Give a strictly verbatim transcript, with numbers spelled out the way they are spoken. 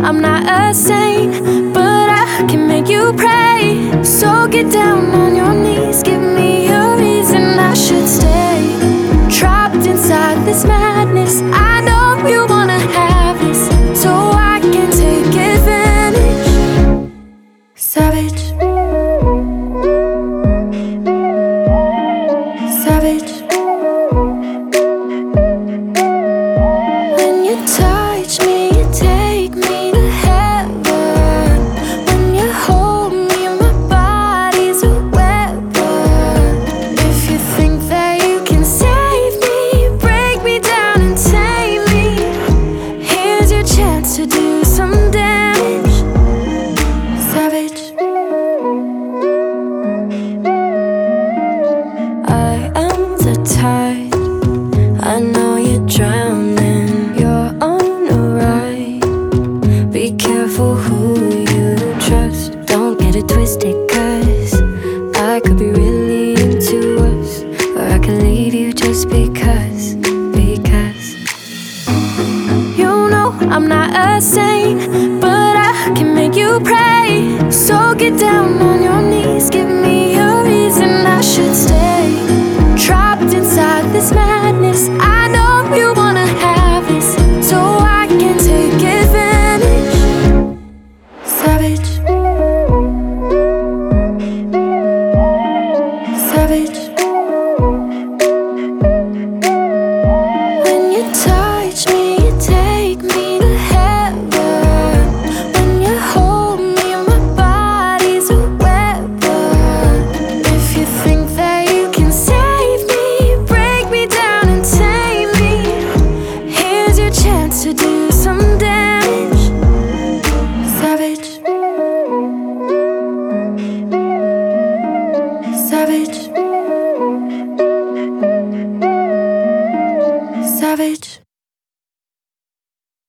I'm not a saint, but I can make you pray. So get down on your knees, give me a reason I should stay. Trapped inside this madness, I know you wanna have this, so I can take advantage. Savage, savage. When you touch me, you take me to heaven. When you hold me, my body's a weapon. If you think that you can save me, break me down and tame me, here's your chance to do some damage. Savage. I am the tide, I know you're drowning, you're on a ride. Be careful who you trust, don't get it twisted, cause I could be really into us, or I could leave you just because, because you know I'm not a saint,